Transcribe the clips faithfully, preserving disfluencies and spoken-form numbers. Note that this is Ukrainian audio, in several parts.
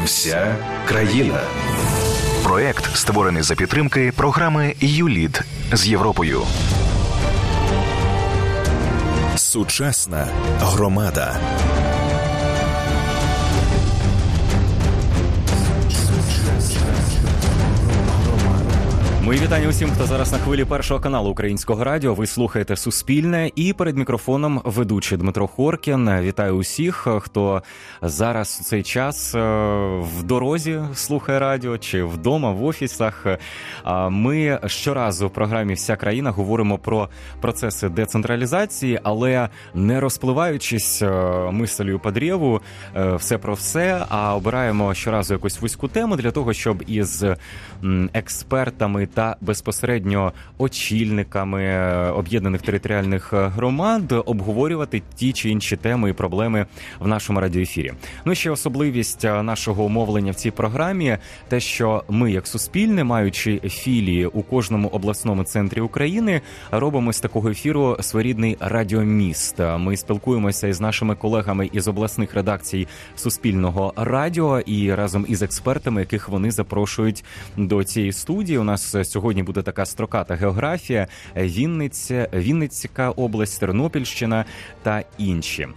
Вся країна. Проект створений за підтримки програми ЮЛІД з Європою. Сучасна громада. Мої вітання усім, хто зараз на хвилі Першого каналу Українського радіо. Ви слухаєте Суспільне, і перед мікрофоном ведучий Дмитро Хоркін. Вітаю усіх, хто зараз у цей час в дорозі слухає радіо чи вдома, в офісах. Ми щоразу в програмі «Вся країна» говоримо про процеси децентралізації, але не розпливаючись мислею по древу, все про все, а обираємо щоразу якусь вузьку тему для того, щоб із експертами та безпосередньо очільниками об'єднаних територіальних громад обговорювати ті чи інші теми і проблеми в нашому радіоефірі. Ну і ще особливість нашого умовлення в цій програмі – те, що ми, як Суспільне, маючи філії у кожному обласному центрі України, робимо з такого ефіру своєрідний радіоміст. Ми спілкуємося із нашими колегами із обласних редакцій Суспільного радіо і разом із експертами, яких вони запрошують до цієї студії. У нас сьогодні буде така строката географія: Вінниця, Вінницька область, Тернопільщина та інші.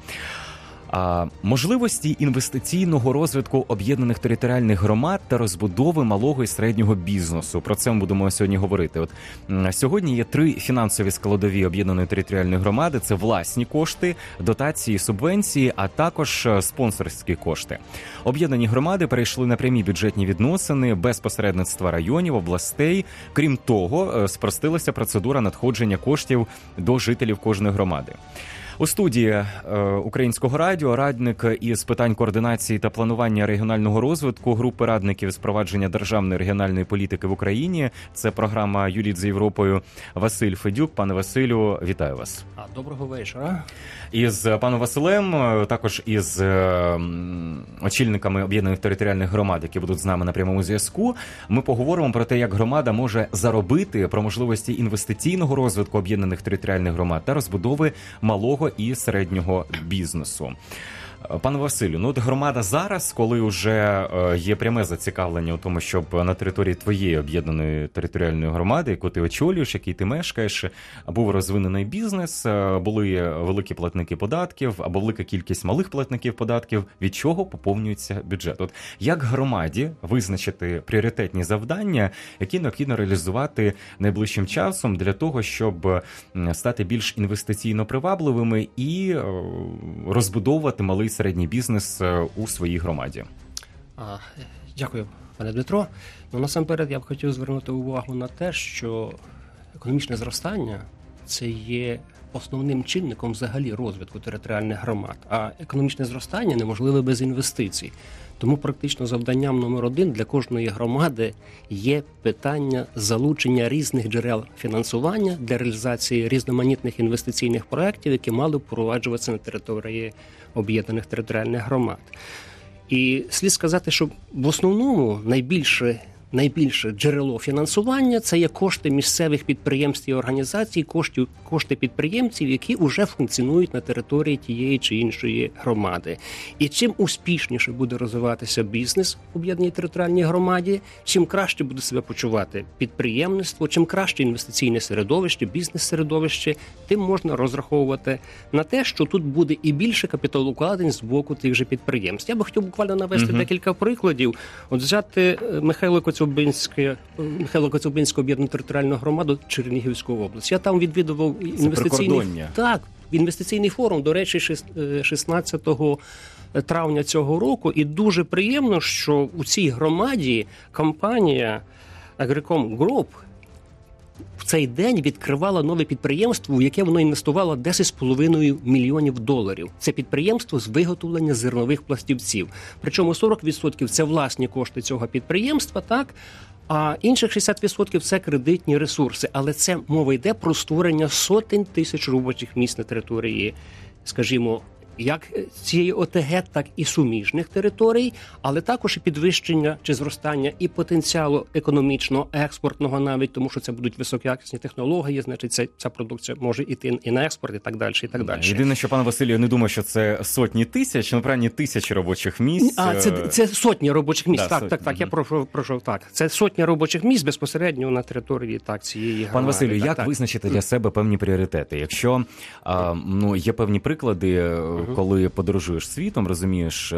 А, можливості інвестиційного розвитку об'єднаних територіальних громад та розбудови малого і середнього бізнесу. Про це ми будемо сьогодні говорити. От сьогодні є три фінансові складові об'єднаної територіальної громади: це власні кошти, дотації, субвенції, а також спонсорські кошти. Об'єднані громади перейшли на прямі бюджетні відносини без посередництва районів, областей. Крім того, спростилася процедура надходження коштів до жителів кожної громади. У студії е, Українського радіо радник із питань координації та планування регіонального розвитку групи радників з провадження державної регіональної політики в Україні. Це програма «ЮЛІД з Європою» Василь Федюк. Пане Василю, вітаю вас. Доброго вечора. Із паном Василем, також із е, очільниками об'єднаних територіальних громад, які будуть з нами на прямому зв'язку, ми поговоримо про те, як громада може заробити, про можливості інвестиційного розвитку об'єднаних територіальних громад та розбудови малого і середнього бізнесу. Пане Василю, ну от громада зараз, коли вже є пряме зацікавлення у тому, щоб на території твоєї об'єднаної територіальної громади, яку ти очолюєш, який ти мешкаєш, був розвинений бізнес, були великі платники податків або велика кількість малих платників податків, від чого поповнюється бюджет. От як громаді визначити пріоритетні завдання, які необхідно реалізувати найближчим часом для того, щоб стати більш інвестиційно привабливими і розбудовувати малий середній бізнес у своїй громаді? А, дякую, пане Дмитро. Ну, насамперед, я б хотів звернути увагу на те, що економічне зростання – це є основним чинником взагалі розвитку територіальних громад. А економічне зростання неможливе без інвестицій. Тому практично завданням номер один для кожної громади є питання залучення різних джерел фінансування для реалізації різноманітних інвестиційних проєктів, які мали б впроваджуватися на території об'єднаних територіальних громад. І слід сказати, що в основному найбільше Найбільше джерело фінансування – це є кошти місцевих підприємств і організацій, кошти, кошти підприємців, які вже функціонують на території тієї чи іншої громади. І чим успішніше буде розвиватися бізнес в об'єднаній територіальній громаді, чим краще буде себе почувати підприємництво, чим краще інвестиційне середовище, бізнес-середовище, тим можна розраховувати на те, що тут буде і більше капіталовкладень з боку тих же підприємств. Я би хотів буквально навести угу. декілька прикладів. От взяти Михайло Коцюбинське, Михайло Коцюбинську об'єднану територіальну громаду Чернігівської області. Я там відвідував інвестиційний, так, інвестиційний форум, до речі, шістнадцятого травня цього року. І дуже приємно, що у цій громаді компанія Agricom Group в цей день відкривала нове підприємство, в яке воно інвестувало десять з половиною мільйонів доларів. Це підприємство з виготовлення зернових пластівців. Причому сорок відсотків це власні кошти цього підприємства, так? А інших шістдесят відсотків це кредитні ресурси. Але це мова йде про створення сотень тисяч робочих місць на території, скажімо, як цієї ОТГ, так і суміжних територій, але також і підвищення чи зростання і потенціалу економічного, експортного навіть, тому що це будуть високоякісні технології, значить ця, ця продукція може йти і на експорт, і так далі, і так далі. Єдине, що, пане Василію, не думаю, що це сотні тисяч, ну, правильно, тисячі робочих місць. А, це, це сотні робочих місць, да, так, сотні. так, так, я прошу, прошу, так. Це сотні робочих місць безпосередньо на території, так, цієї громади. Пане Василю, так, як так. визначити для себе певні пріоритети? Якщо а, ну, є певні приклади, uh-huh. коли подорожуєш світом, розумієш,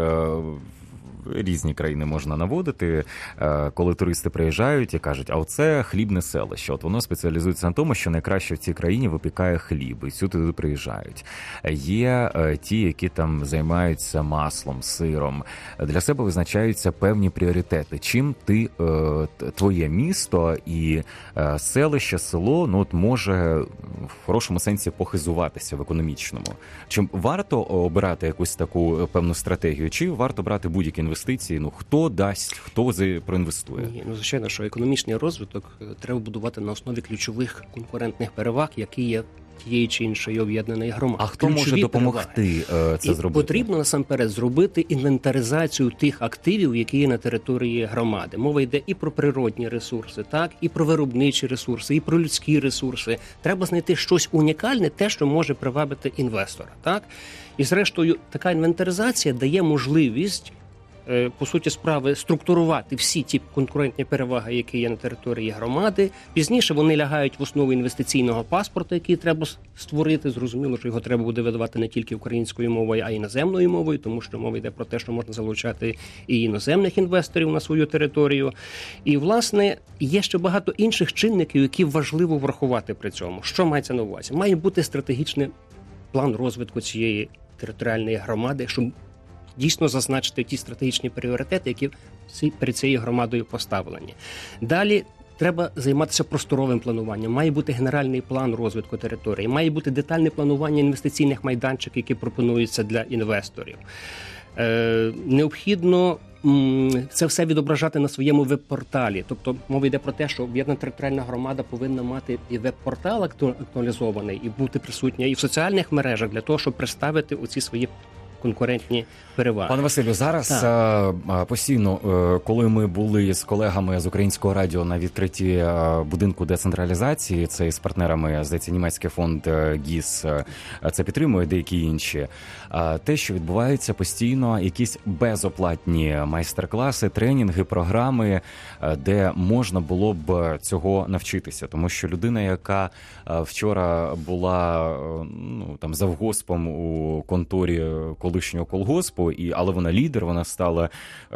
різні країни можна наводити, коли туристи приїжджають і кажуть, а оце хлібне селище. От воно спеціалізується на тому, що найкраще в цій країні випікає хліб, і сюди туди приїжджають. Є ті, які там займаються маслом, сиром. Для себе визначаються певні пріоритети. Чим ти, твоє місто і селище, село, ну, от може в хорошому сенсі похизуватися в економічному. Чим варто обирати якусь таку певну стратегію, чи варто брати будь-які інвестиції? Ну, хто дасть, хто проінвестує? Ні, ну, звичайно, що економічний розвиток треба будувати на основі ключових конкурентних переваг, які є тієї чи іншої об'єднаної громади. А хто Ключові може допомогти переваги. це І зробити? Потрібно насамперед зробити інвентаризацію тих активів, які є на території громади. Мова йде і про природні ресурси, так, і про виробничі ресурси, і про людські ресурси. Треба знайти щось унікальне, те, що може привабити інвестора, так? І зрештою, така інвентаризація дає можливість, по суті справи, структурувати всі ті конкурентні переваги, які є на території громади. Пізніше вони лягають в основу інвестиційного паспорту, який треба створити. Зрозуміло, що його треба буде видавати не тільки українською мовою, а й іноземною мовою, тому що мова йде про те, що можна залучати і іноземних інвесторів на свою територію. І, власне, є ще багато інших чинників, які важливо врахувати при цьому. Що мається на увазі? Має бути стратегічний план розвитку цієї територіальної громади, щоб дійсно зазначити ті стратегічні пріоритети, які перед цією громадою поставлені. Далі треба займатися просторовим плануванням. Має бути генеральний план розвитку території, має бути детальне планування інвестиційних майданчиків, які пропонуються для інвесторів. Е, необхідно м, це все відображати на своєму веб-порталі. Тобто мова йде про те, що об'єднана територіальна громада повинна мати і веб-портал актуалізований, і бути присутня і в соціальних мережах для того, щоб представити оці свої конкурентні переваги. Пане Василю, зараз так. постійно, коли ми були з колегами з Українського радіо на відкритті будинку децентралізації, це з партнерами, здається, німецький фонд ГІС, це підтримує, деякі інші, те, що відбуваються постійно якісь безоплатні майстер-класи, тренінги, програми, де можна було б цього навчитися. Тому що людина, яка вчора була, ну, там, завгоспом у конторі колишнього колгоспу, і, але вона лідер, вона стала е,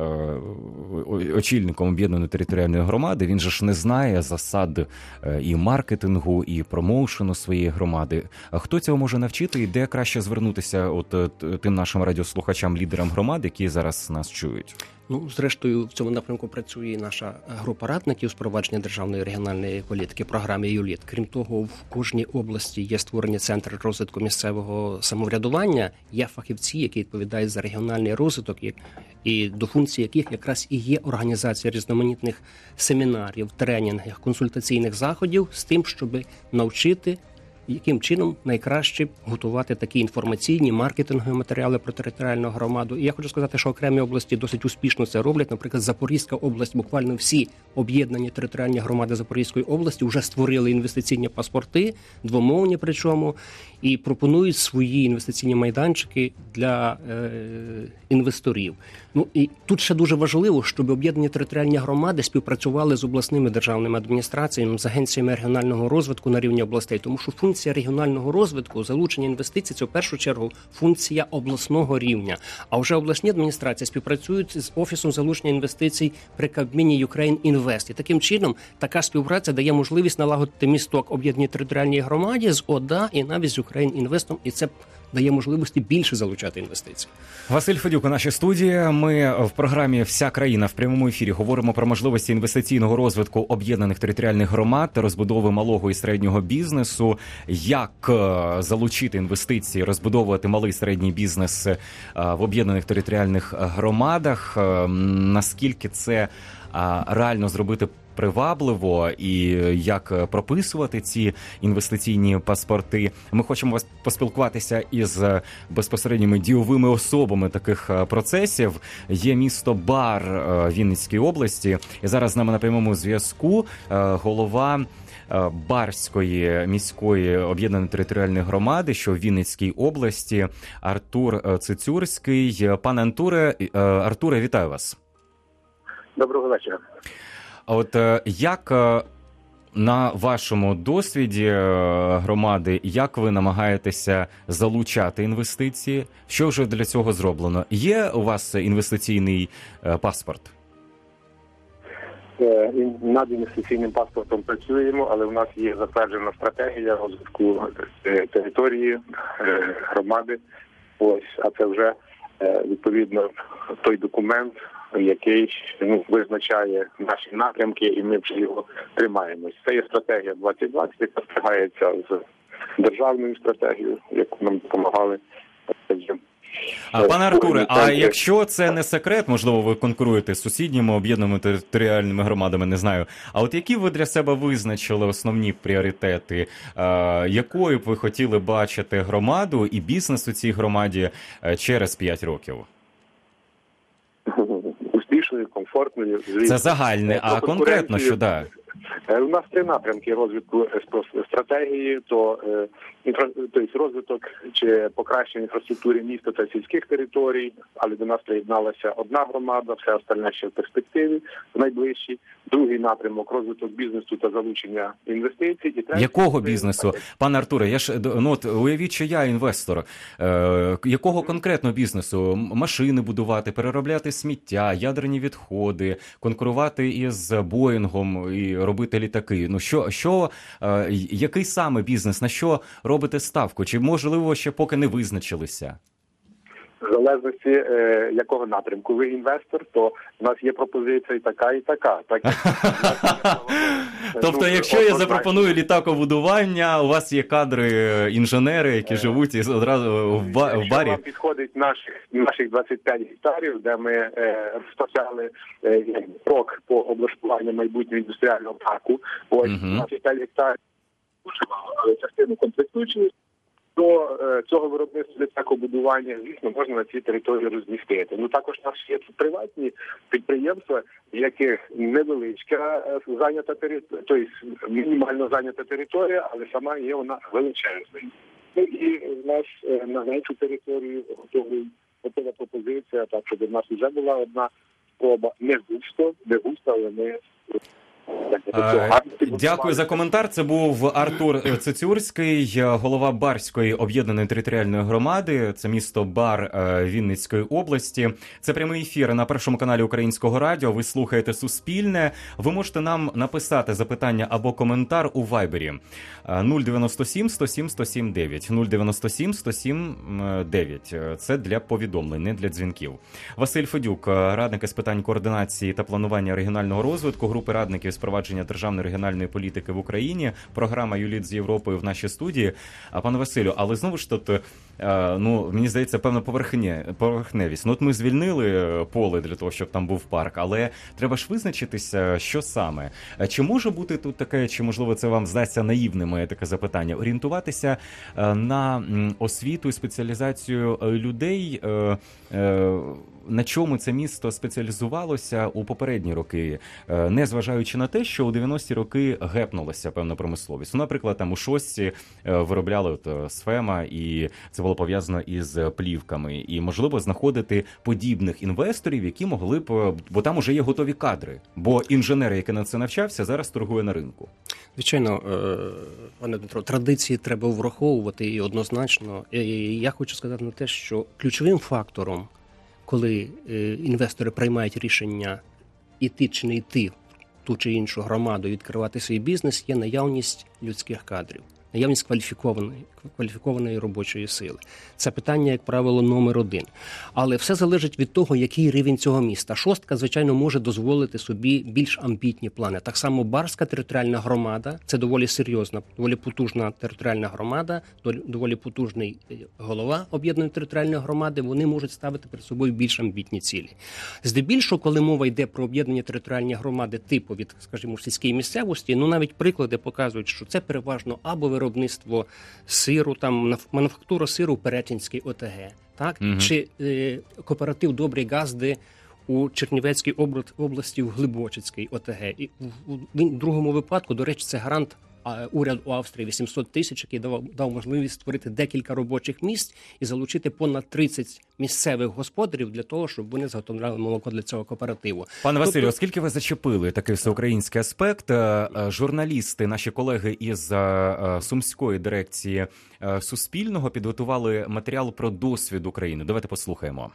очільником об'єднаної територіальної громади, він же ж не знає засад е, і маркетингу, і промоушену своєї громади. А хто цього може навчити, і де краще звернутися от тим нашим радіослухачам, лідерам громади, які зараз нас чують? Ну, зрештою, в цьому напрямку працює і наша група радників з провадження державної регіональної політики, програми ЮЛІД. Крім того, в кожній області є створені центри розвитку місцевого самоврядування, є фахівці, які відповідають за регіональний розвиток, і до функцій яких якраз і є організація різноманітних семінарів, тренінгів, консультаційних заходів з тим, щоб навчити, яким чином найкраще готувати такі інформаційні, маркетингові матеріали про територіальну громаду. І я хочу сказати, що окремі області досить успішно це роблять. Наприклад, Запорізька область, буквально всі об'єднані територіальні громади Запорізької області вже створили інвестиційні паспорти, двомовні причому, і пропонують свої інвестиційні майданчики для е, інвесторів. Ну і тут ще дуже важливо, щоб об'єднані територіальні громади співпрацювали з обласними державними адміністраціями, з агенціями регіонального розвитку на рівні областей, тому що функція регіонального розвитку, залучення інвестицій – це в першу чергу функція обласного рівня. А вже обласні адміністрації співпрацюють з Офісом залучення інвестицій при Кабміні Ukraine Invest. І таким чином така співпраця дає можливість налагодити місток об'єднаній територіальній громаді з ОДА і навіть з Ukraine Invest, і це дає можливості більше залучати інвестиції. Василь Федюк у нашій студії. Ми в програмі «Вся країна» в прямому ефірі говоримо про можливості інвестиційного розвитку об'єднаних територіальних громад та розбудови малого і середнього бізнесу. Як залучити інвестиції, розбудовувати малий і середній бізнес в об'єднаних територіальних громадах. Наскільки це а реально зробити привабливо і як прописувати ці інвестиційні паспорти. Ми хочемо вас поспілкуватися із безпосередніми дійовими особами таких процесів. Є місто Бар Вінницької області. І зараз з нами на прямому зв'язку голова Барської міської об'єднаної територіальної громади, що в Вінницькій області, Артур Цицюрський. Пане Артуре, Артуре, вітаю вас. Доброго вечора. А от як на вашому досвіді громади, як ви намагаєтеся залучати інвестиції? Що вже для цього зроблено? Є у вас інвестиційний паспорт? Над інвестиційним паспортом працюємо, але в нас є затверджена стратегія розвитку території, громади. Ось, а це вже відповідно той документ, який ну, визначає наші напрямки, і ми вже його тримаємось. Це є стратегія двадцять двадцять, яка спрягається з державною стратегією, яку нам допомагали. А, пане Артуре, а якщо це не секрет, можливо, ви конкуруєте з сусідніми об'єднаними територіальними громадами, не знаю. А от які ви для себе визначили основні пріоритети? А, якою б ви хотіли бачити громаду і бізнес у цій громаді через п'ять років? Успішною, комфортною. Це загальне, а конкретно що, да? У нас три напрямки розвитку стратегії, то тобто розвиток чи покращення інфраструктури міста та сільських територій, але до нас приєдналася одна громада, все остальне ще в перспективі, в найближчій. Другий напрямок – розвиток бізнесу та залучення інвестицій. І третій... Якого бізнесу? Пане Артуре, я ж, ну, от, уявіть, що я інвестор. Е, якого конкретно бізнесу? Машини будувати, переробляти сміття, ядерні відходи, конкурувати із Боїнгом і робити літаки. Ну, що, що, е, який саме бізнес? На що робите ставку? Чи, можливо, ще поки не визначилися? В залежності, е, якого напрямку ви інвестор, то в нас є пропозиція і така, і така. Так, тобто, ну, якщо я запропоную літакобудування, у вас є кадри, інженери, які е, живуть одразу в, ба- в барі? Вам підходить наших, наших двадцять п'ять гектарів, де ми е, розпочали е, крок по облаштуванню майбутнього індустріального парку. Ось uh-huh. двадцять п'ять гектарів, але частину комплектуючої. До е, цього виробництва літакобудування, звісно, можна на цій території розмістити. Ну, також у нас є приватні підприємства, в яких невеличка е, зайнята територія, тобто мінімально зайнята територія, але сама є вона величезною. Ну, і в нас е, на меншу територію готова пропозиція, так, щоб в нас вже була одна спроба, не густо, не густо, але ми... Дякую за коментар. Це був Артур Цицюрський, голова Барської об'єднаної територіальної громади. Це місто Бар Вінницької області. Це прямий ефір на Першому каналі Українського радіо. Ви слухаєте Суспільне. Ви можете нам написати запитання або коментар у Вайбері нуль дев'яносто сім сто сім сто сім дев'ять. нуль дев'яносто сім сто сім дев'ять. Це для повідомлень, не для дзвінків. Василь Федюк, радник із питань координації та планування регіонального розвитку, групи радників з провадження державної регіональної політики в Україні. Програма «Юліт з Європою» в нашій студії. А, пане Василю, але знову ж тут, ну, мені здається, певна поверхневість. Ну, от ми звільнили поле для того, щоб там був парк, але треба ж визначитися, що саме. Чи може бути тут таке, чи, можливо, це вам здасться наївним, моє таке запитання, орієнтуватися на освіту і спеціалізацію людей, на чому це місто спеціалізувалося у попередні роки, не зважаючи на те, що у дев'яності роки гепнулася певна промисловість. Ну, наприклад, там у шостці виробляли от сфема, і це було пов'язано із плівками. І, можливо, знаходити подібних інвесторів, які могли б, бо там уже є готові кадри. Бо інженер, який на це навчався, зараз торгує на ринку. Звичайно, пане Дмитро, традиції треба враховувати і однозначно. І я хочу сказати на те, що ключовим фактором, коли інвестори приймають рішення іти чи не йти в ту чи іншу громаду, відкривати свій бізнес, є наявність людських кадрів. наявність кваліфікованої, кваліфікованої робочої сили. Це питання, як правило, номер один. Але все залежить від того, який рівень цього міста. Шостка, звичайно, може дозволити собі більш амбітні плани. Так само Барська територіальна громада – це доволі серйозна, доволі потужна територіальна громада, доволі потужний голова об'єднаної територіальної громади. Вони можуть ставити перед собою більш амбітні цілі. Здебільшого, коли мова йде про об'єднані територіальні громади типу від, скажімо, в сільській місцевості, ну навіть приклади показують, що це переважно або виробництво сиру, там мануфактура сиру в Перетинській О Те Ге, так? Угу. Чи е, кооператив «Добрі газди» у Чернівецькій області в Глибочицькій О Те Ге. І в, в другому випадку, до речі, це грант уряд у Австрії вісімсот тисяч, який дав, дав можливість створити декілька робочих місць і залучити понад тридцять місцевих господарів для того, щоб вони зготовляли молоко для цього кооперативу. Пане Василю, тобто... оскільки ви зачепили такий всеукраїнський аспект, журналісти, наші колеги із Сумської дирекції Суспільного підготували матеріал про досвід України. Давайте послухаємо.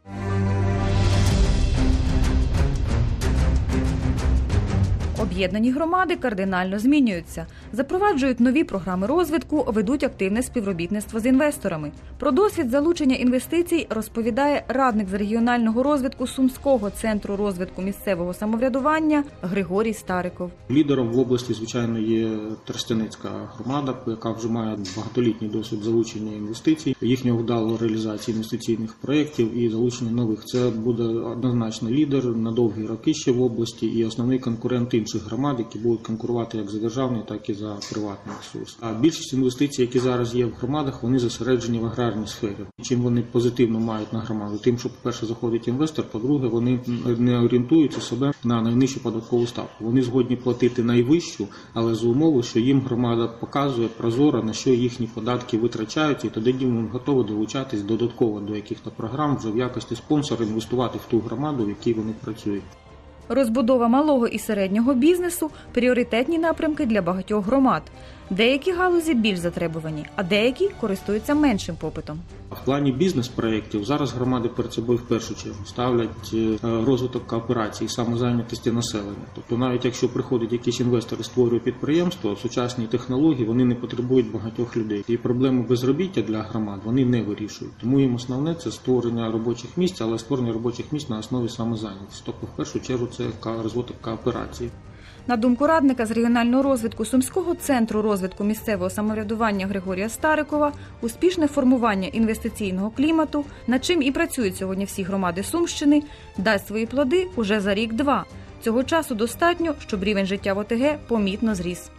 Об'єднані громади кардинально змінюються, запроваджують нові програми розвитку, ведуть активне співробітництво з інвесторами. Про досвід залучення інвестицій розповідає радник з регіонального розвитку Сумського центру розвитку місцевого самоврядування Григорій Стариков. Лідером в області, звичайно, є Тростянецька громада, яка вже має багатолітній досвід залучення інвестицій, їхнього вдалого реалізації інвестиційних проєктів і залучення нових. Це буде однозначно лідер на довгі роки ще в області і основний конкурент інших громад, які будуть конкурувати як за державний, так і за приватний ресурс. А більшість інвестицій, які зараз є в громадах, вони зосереджені в аграрній сфері. Чим вони позитивно мають на громаду? Тим, що, по-перше, заходить інвестор, по-друге, вони не орієнтуються себе на найнижчу податкову ставку. Вони згодні платити найвищу, але за умови, що їм громада показує прозоро, на що їхні податки витрачаються, і тоді вони готові долучатись додатково до яких-то програм вже в якості спонсора інвестувати в ту громаду, в якій вони працюють. Розбудова малого і середнього бізнесу – пріоритетні напрямки для багатьох громад. Деякі галузі більш затребувані, а деякі користуються меншим попитом. В плані бізнес-проєктів зараз громади перед собою в першу чергу ставлять розвиток кооперації, самозайнятості населення. Тобто навіть якщо приходить якийсь інвестор і створює підприємство, сучасні технології, вони не потребують багатьох людей. І проблему безробіття для громад вони не вирішують. Тому їм основне – це створення робочих місць, але створення робочих місць на основі самозайнятості. Тобто в першу чергу це розвиток кооперації. На думку радника з регіонального розвитку Сумського центру розвитку місцевого самоврядування Григорія Старикова, успішне формування інвестиційного клімату, над чим і працюють сьогодні всі громади Сумщини, дасть свої плоди уже за рік-два. Цього часу достатньо, щоб рівень життя в О Те Ге помітно зріс.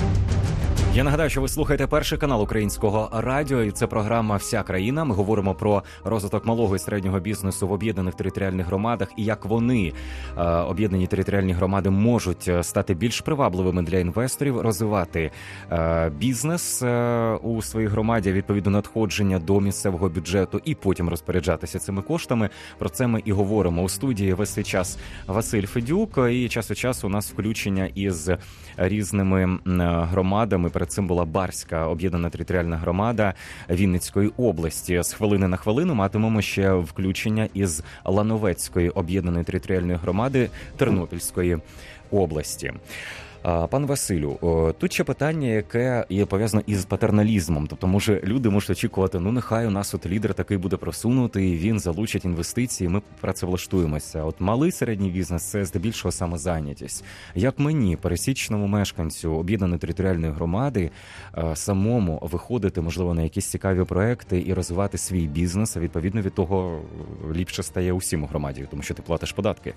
Я нагадаю, що ви слухаєте перший канал Українського радіо, і це програма «Вся країна». Ми говоримо про розвиток малого і середнього бізнесу в об'єднаних територіальних громадах і як вони, об'єднані територіальні громади, можуть стати більш привабливими для інвесторів, розвивати бізнес у своїй громаді, відповідно надходження до місцевого бюджету і потім розпоряджатися цими коштами. Про це ми і говоримо. У студії весь цей час Василь Федюк, і час від часу у нас включення із різними громадами. Перед цим була Барська об'єднана територіальна громада Вінницької області. З хвилини на хвилину матимемо ще включення із Лановецької об'єднаної територіальної громади Тернопільської області. Пан Василю, тут ще питання, яке є пов'язано із патерналізмом. Тобто, може, люди можуть очікувати, ну нехай у нас от лідер такий буде просунутий, він залучить інвестиції, ми працевлаштуємося. От малий середній бізнес – це здебільшого самозайнятість. Як мені, пересічному мешканцю об'єднаної територіальної громади, самому виходити, можливо, на якісь цікаві проекти і розвивати свій бізнес, а відповідно від того ліпше стає усім у громаді, тому що ти платиш податки?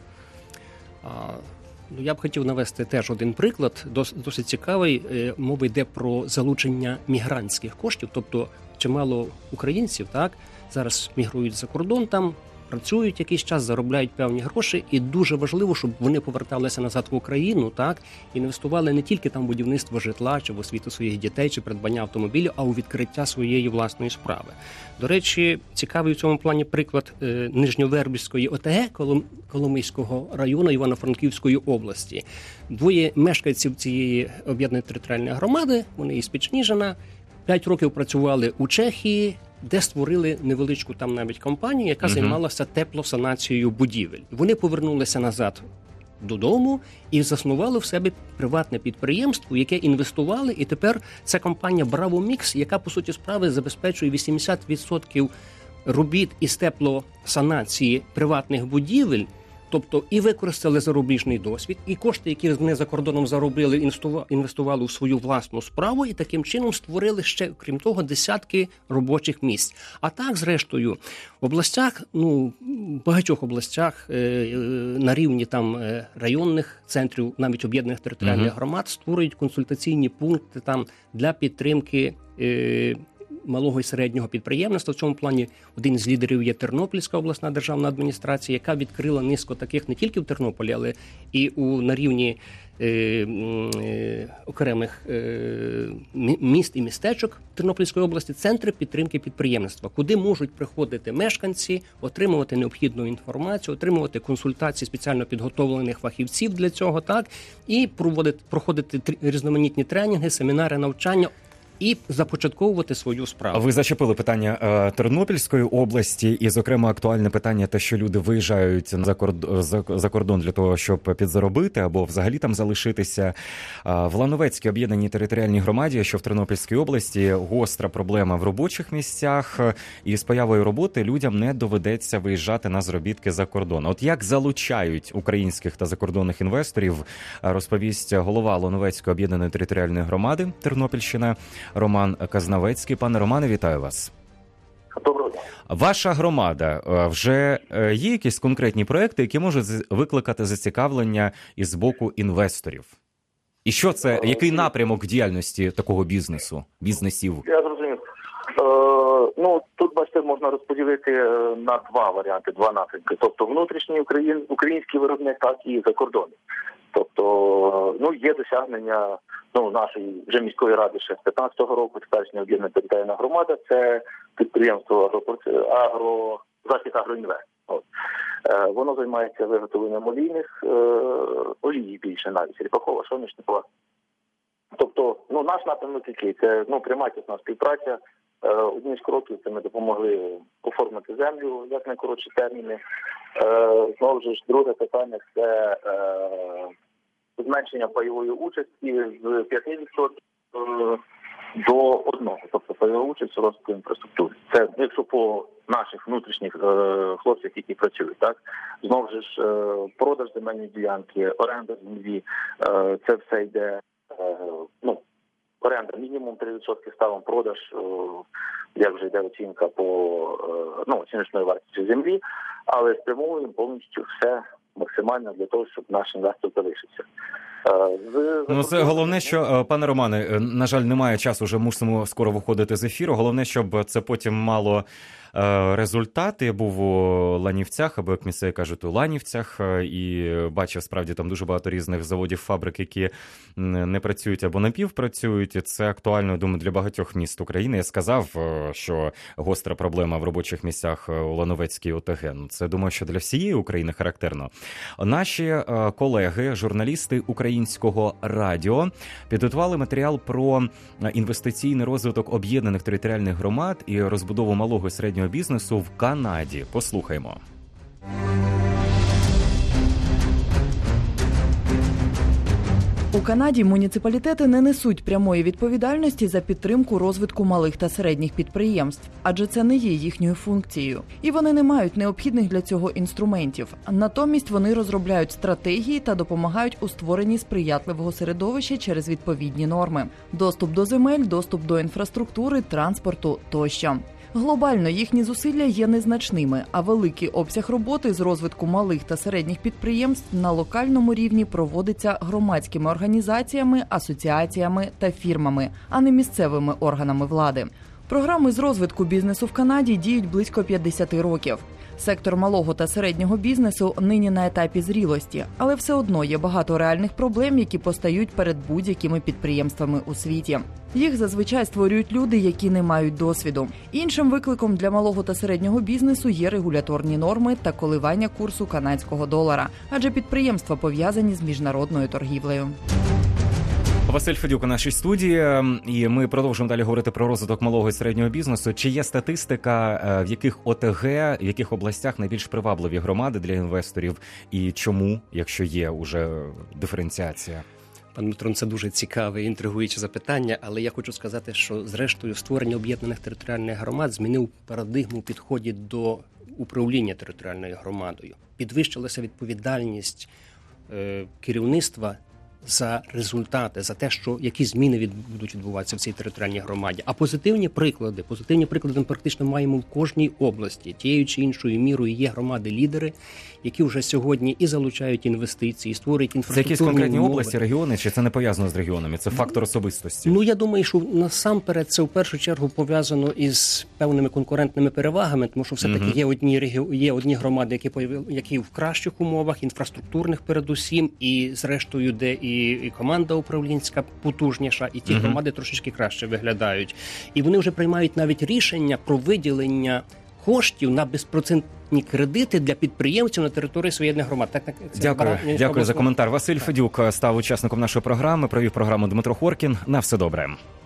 Ну, я б хотів навести теж один приклад, досить, досить цікавий. Мова йде про залучення мігрантських коштів, тобто чимало українців, так, зараз мігрують за кордон, там працюють якийсь час, заробляють певні гроші, і дуже важливо, щоб вони поверталися назад в Україну, так, інвестували не тільки там в будівництво житла, чи в освіту своїх дітей, чи придбання автомобілів, а у відкриття своєї власної справи. До речі, цікавий у цьому плані приклад е, Нижньовербівської О Те Ге Колом, Коломийського району Івано-Франківської області. Двоє мешканців цієї об'єднаної територіальної громади, вони із Пічніжина, п'ять років працювали у Чехії, де створили невеличку там навіть компанію, яка uh-huh. займалася теплосанацією будівель. Вони повернулися назад додому і заснували в себе приватне підприємство, яке інвестували, і тепер це компанія Bravo Mix, яка, по суті справи, забезпечує вісімдесят відсотків робіт із теплосанації приватних будівель. Тобто і використали зарубіжний досвід, і кошти, які вони за кордоном заробили, інвестували в свою власну справу, і таким чином створили ще, крім того, десятки робочих місць. А так, зрештою, в областях, ну, в багатьох областях е, на рівні там районних центрів, навіть об'єднаних територіальних mm-hmm. громад, створюють консультаційні пункти там для підтримки е, малого і середнього підприємництва. В цьому плані один з лідерів є Тернопільська обласна державна адміністрація, яка відкрила низку таких не тільки в Тернополі, але і у, на рівні е, е, окремих е, міст і містечок Тернопільської області центри підтримки підприємництва, куди можуть приходити мешканці, отримувати необхідну інформацію, отримувати консультації спеціально підготовлених фахівців для цього, так, і проводити, проходити різноманітні тренінги, семінари, навчання, і започатковувати свою справу. Ви зачепили питання е, Тернопільської області, і, зокрема, актуальне питання те, що люди виїжджають за кордон, за, за кордон для того, щоб підзаробити або взагалі там залишитися. Е, в Лановецькій об'єднаній територіальній громаді, що в Тернопільській області, гостра проблема в робочих місцях, і з появою роботи людям не доведеться виїжджати на заробітки за кордон. От як залучають українських та закордонних інвесторів, розповість голова Лановецької об'єднаної територіальної громади Тернопільщина Роман Казнавецький. Пане Романе, вітаю вас. Доброго дня. Ваша громада, вже є якісь конкретні проекти, які можуть викликати зацікавлення із боку інвесторів? І що це, який напрямок діяльності такого бізнесу, бізнесів? Я зрозумів. Е, ну, тут, бачите, можна розподілити на два варіанти, два напрямки. Тобто внутрішній україн, український виробник, так і закордонний. Тобто, ну, є досягнення ну, нашої вже міської ради ще з п'ятнадцятого року, теперішня об'єднана територіальна громада, це підприємство агро, захід агроінвест. От. Е, воно займається виготовленням олійних, е, олії більше навіть, ріпакова, соняшникова. Тобто, ну, наш напрямок який, це ну, пряма тісна співпраця. Е, одним з кроків це ми допомогли оформити землю, як найкоротші терміни. Е, знову ж, друге питання – це е, зменшення пайової участі з п'яти відсотків до одного, тобто пайова участь у розвитку інфраструктури. Це якщо по наших внутрішніх е, хлопцях, які працюють, так? Знову ж е, продаж земельної ділянки, оренда землі, е, це все йде, е, ну, оренда мінімум три відсотки ставом, продаж, е, як вже йде оцінка по е, ну, оціночної вартості землі, але спрямовуємо повністю все максимально для того, щоб наш інвестор залишився. З... Ну, це головне, що, пане Романе, на жаль, немає часу, вже мусимо скоро виходити з ефіру. Головне, щоб це потім мало результати. Я був у Ланівцях, або, як місцеві кажуть, у Ланівцях, і бачив, справді, там дуже багато різних заводів, фабрик, які не працюють або напівпрацюють. І це актуально, думаю, для багатьох міст України. Я сказав, що гостра проблема в робочих місцях у Лановецькій ОТГ. Ну, це, думаю, що для всієї України характерно. Наші колеги, журналісти Українського радіо, підготували матеріал про інвестиційний розвиток об'єднаних територіальних громад і розбудову малого і середнього бізнесу в Канаді. Послухаймо. У Канаді муніципалітети не несуть прямої відповідальності за підтримку розвитку малих та середніх підприємств, адже це не є їхньою функцією. І вони не мають необхідних для цього інструментів. Натомість вони розробляють стратегії та допомагають у створенні сприятливого середовища через відповідні норми. Доступ до земель, доступ до інфраструктури, транспорту тощо. Глобально їхні зусилля є незначними, а великий обсяг роботи з розвитку малих та середніх підприємств на локальному рівні проводиться громадськими організаціями, асоціаціями та фірмами, а не місцевими органами влади. Програми з розвитку бізнесу в Канаді діють близько п'ятдесят років. Сектор малого та середнього бізнесу нині на етапі зрілості, але все одно є багато реальних проблем, які постають перед будь-якими підприємствами у світі. Їх зазвичай створюють люди, які не мають досвіду. Іншим викликом для малого та середнього бізнесу є регуляторні норми та коливання курсу канадського долара, адже підприємства пов'язані з міжнародною торгівлею. Василь Федюк у нашій студії, і ми продовжуємо далі говорити про розвиток малого і середнього бізнесу. Чи є статистика, в яких О Те Ге, в яких областях найбільш привабливі громади для інвесторів, і чому, якщо є уже диференціація? Пан Дмитро, це дуже цікаве і інтригуюче запитання, але я хочу сказати, що зрештою створення об'єднаних територіальних громад змінив парадигму у підході до управління територіальною громадою. Підвищилася відповідальність е, керівництва за результати, за те, що які зміни від, будуть відбуватися в цій територіальній громаді. А позитивні приклади, позитивні приклади ми практично маємо в кожній області. Тією чи іншою мірою є громади-лідери, які вже сьогодні і залучають інвестиції, і створюють інфраструктурні Це якісь конкретні умови. області, регіони, чи це не пов'язано з регіонами? Це фактор особистості? Ну, я думаю, що насамперед це в першу чергу пов'язано із певними конкурентними перевагами, тому що все-таки uh-huh. є одні регіо... є одні громади, які появи... які в кращих умовах, інфраструктурних передусім, і зрештою, де і, і команда управлінська потужніша, і ті uh-huh. громади трошечки краще виглядають. І вони вже приймають навіть рішення про виділення коштів на безпроцентні кредити для підприємців на території своєї громад. Так, так, це дякую, бара... дякую за коментар. Василь Федюк став учасником нашої програми, провів програму Дмитро Хоркін. На все добре.